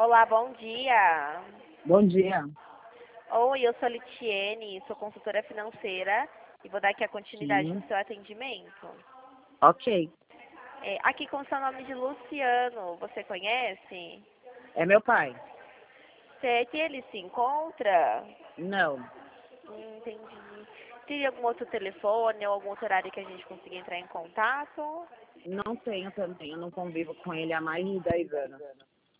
Olá, bom dia. Bom dia. Oi, eu sou a Litiene, sou consultora financeira e vou dar aqui a continuidade Sim. no seu atendimento. Ok. Aqui com o seu nome de Luciano, você conhece? É meu pai? Que ele se encontra? Não. Entendi. Teria algum outro telefone ou algum outro horário que a gente consiga entrar em contato? Não tenho também. Eu não convivo com ele há mais de 10 anos.